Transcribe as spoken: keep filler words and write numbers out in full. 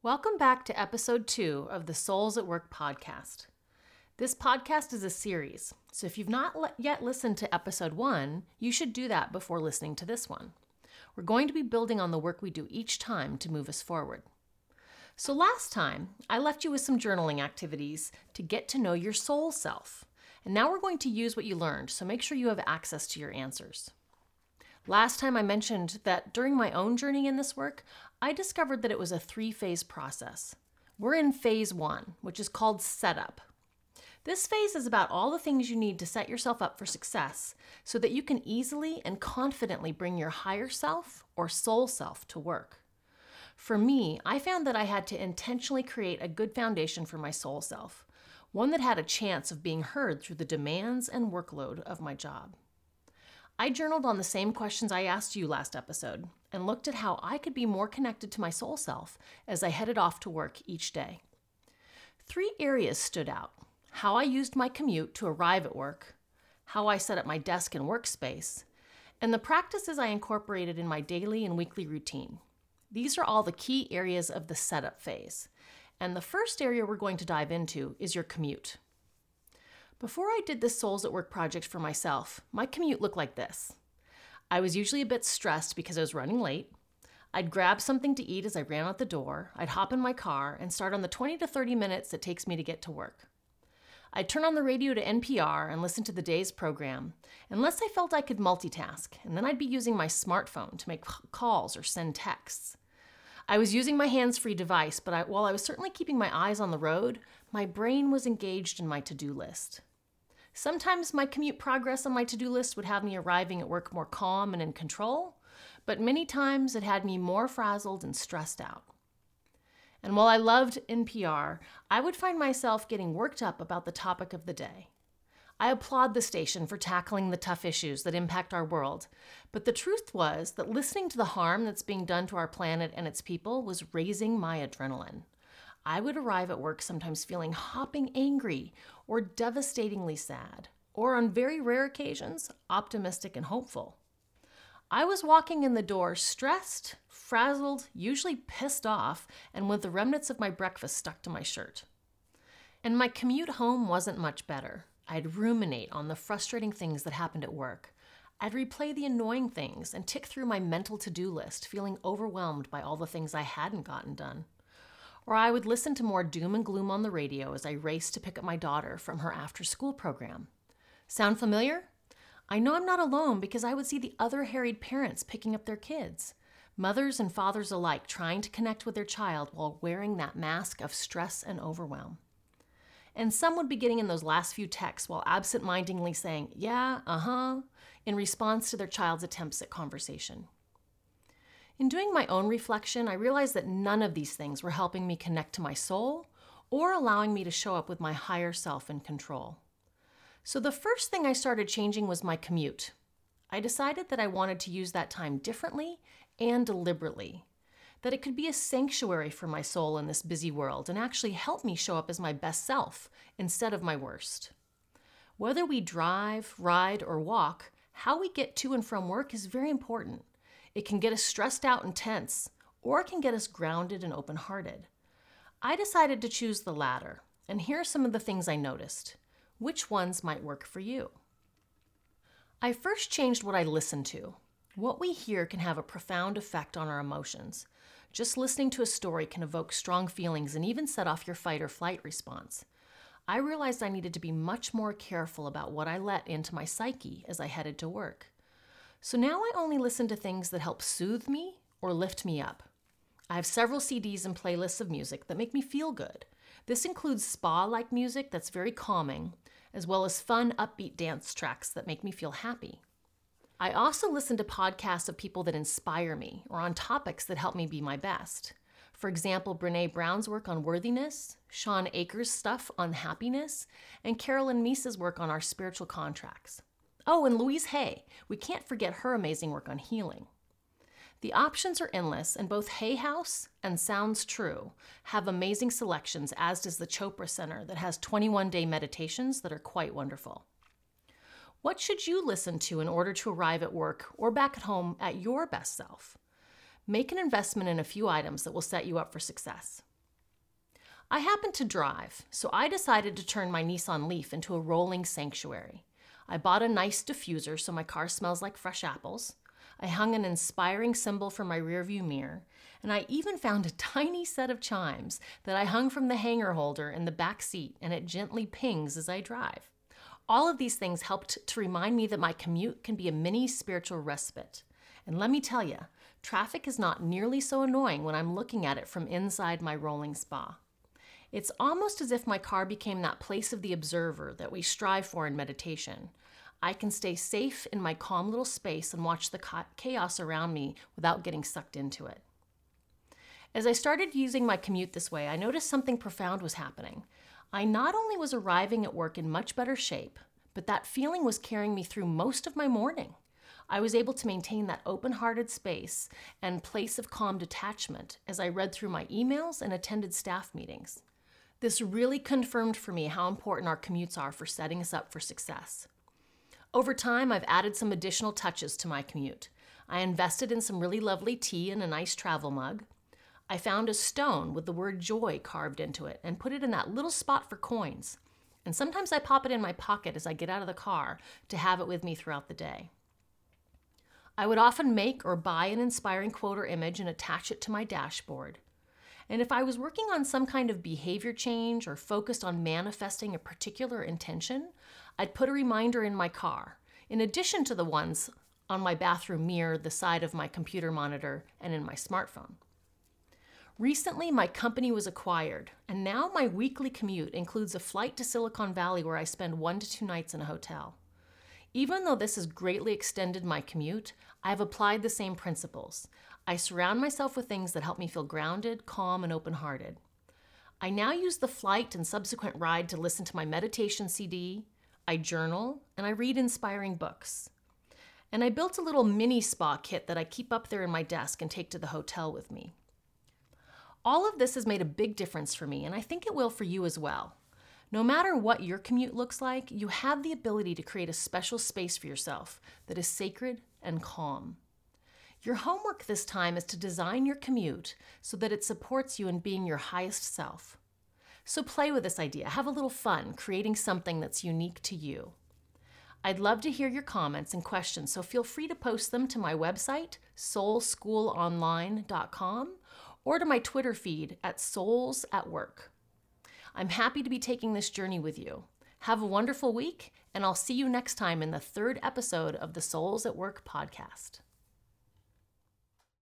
Welcome back to episode two of the Souls at Work podcast. This podcast is a series, so if you've not le- yet listened to episode one, you should do that before listening to this one. We're going to be building on the work we do each time to move us forward. So last time, I left you with some journaling activities to get to know your soul self. And now we're going to use what you learned, so make sure you have access to your answers. Last time I mentioned that during my own journey in this work, I discovered that it was a three-phase process. We're in phase one, which is called setup. This phase is about all the things you need to set yourself up for success so that you can easily and confidently bring your higher self or soul self to work. For me, I found that I had to intentionally create a good foundation for my soul self, one that had a chance of being heard through the demands and workload of my job. I journaled on the same questions I asked you last episode and looked at how I could be more connected to my soul self as I headed off to work each day. Three areas stood out: how I used my commute to arrive at work, how I set up my desk and workspace, and the practices I incorporated in my daily and weekly routine. These are all the key areas of the setup phase. And the first area we're going to dive into is your commute. Before I did this Souls at Work project for myself, my commute looked like this. I was usually a bit stressed because I was running late. I'd grab something to eat as I ran out the door. I'd hop in my car and start on the twenty to thirty minutes it takes me to get to work. I'd turn on the radio to N P R and listen to the day's program, unless I felt I could multitask, and then I'd be using my smartphone to make calls or send texts. I was using my hands-free device, but I, while I was certainly keeping my eyes on the road, my brain was engaged in my to-do list. Sometimes my commute progress on my to-do list would have me arriving at work more calm and in control, but many times it had me more frazzled and stressed out. And while I loved N P R, I would find myself getting worked up about the topic of the day. I applaud the station for tackling the tough issues that impact our world, but the truth was that listening to the harm that's being done to our planet and its people was raising my adrenaline. I would arrive at work sometimes feeling hopping angry or devastatingly sad, or on very rare occasions, optimistic and hopeful. I was walking in the door stressed, frazzled, usually pissed off, and with the remnants of my breakfast stuck to my shirt. And my commute home wasn't much better. I'd ruminate on the frustrating things that happened at work. I'd replay the annoying things and tick through my mental to-do list, feeling overwhelmed by all the things I hadn't gotten done. Or I would listen to more doom and gloom on the radio as I raced to pick up my daughter from her after-school program. Sound familiar? I know I'm not alone because I would see the other harried parents picking up their kids, mothers and fathers alike trying to connect with their child while wearing that mask of stress and overwhelm. And some would be getting in those last few texts while absent-mindedly saying, yeah, uh-huh, in response to their child's attempts at conversation. In doing my own reflection, I realized that none of these things were helping me connect to my soul or allowing me to show up with my higher self in control. So the first thing I started changing was my commute. I decided that I wanted to use that time differently and deliberately, that it could be a sanctuary for my soul in this busy world and actually help me show up as my best self instead of my worst. Whether we drive, ride, or walk, how we get to and from work is very important. It can get us stressed out and tense, or it can get us grounded and open-hearted. I decided to choose the latter, and here are some of the things I noticed. Which ones might work for you? I first changed what I listen to. What we hear can have a profound effect on our emotions. Just listening to a story can evoke strong feelings and even set off your fight or flight response. I realized I needed to be much more careful about what I let into my psyche as I headed to work. So now I only listen to things that help soothe me or lift me up. I have several C Ds and playlists of music that make me feel good. This includes spa-like music that's very calming, as well as fun, upbeat dance tracks that make me feel happy. I also listen to podcasts of people that inspire me or on topics that help me be my best. For example, Brené Brown's work on worthiness, Sean Akers' stuff on happiness, and Carolyn Meese's work on our spiritual contracts. Oh, and Louise Hay. We can't forget her amazing work on healing. The options are endless, and both Hay House and Sounds True have amazing selections, as does the Chopra Center that has twenty-one day meditations that are quite wonderful. What should you listen to in order to arrive at work or back at home at your best self? Make an investment in a few items that will set you up for success. I happen to drive, so I decided to turn my Nissan Leaf into a rolling sanctuary. I bought a nice diffuser so my car smells like fresh apples. I hung an inspiring symbol from my rearview mirror, and I even found a tiny set of chimes that I hung from the hanger holder in the back seat, and it gently pings as I drive. All of these things helped to remind me that my commute can be a mini spiritual respite. And let me tell you, traffic is not nearly so annoying when I'm looking at it from inside my rolling spa. It's almost as if my car became that place of the observer that we strive for in meditation. I can stay safe in my calm little space and watch the chaos around me without getting sucked into it. As I started using my commute this way, I noticed something profound was happening. I not only was arriving at work in much better shape, but that feeling was carrying me through most of my morning. I was able to maintain that open-hearted space and place of calm detachment as I read through my emails and attended staff meetings. This really confirmed for me how important our commutes are for setting us up for success. Over time, I've added some additional touches to my commute. I invested in some really lovely tea in a nice travel mug. I found a stone with the word joy carved into it and put it in that little spot for coins. And sometimes I pop it in my pocket as I get out of the car to have it with me throughout the day. I would often make or buy an inspiring quote or image and attach it to my dashboard. And if I was working on some kind of behavior change or focused on manifesting a particular intention, I'd put a reminder in my car, in addition to the ones on my bathroom mirror, the side of my computer monitor, and in my smartphone. Recently, my company was acquired, and now my weekly commute includes a flight to Silicon Valley where I spend one to two nights in a hotel. Even though this has greatly extended my commute, I have applied the same principles. I surround myself with things that help me feel grounded, calm, and open-hearted. I now use the flight and subsequent ride to listen to my meditation C D, I journal, and I read inspiring books. And I built a little mini spa kit that I keep up there in my desk and take to the hotel with me. All of this has made a big difference for me, and I think it will for you as well. No matter what your commute looks like, you have the ability to create a special space for yourself that is sacred and calm. Your homework this time is to design your commute so that it supports you in being your highest self. So play with this idea, have a little fun creating something that's unique to you. I'd love to hear your comments and questions, so feel free to post them to my website, soul school online dot com, or to my Twitter feed at Souls at Work. I'm happy to be taking this journey with you. Have a wonderful week, and I'll see you next time in the third episode of the Souls at Work podcast.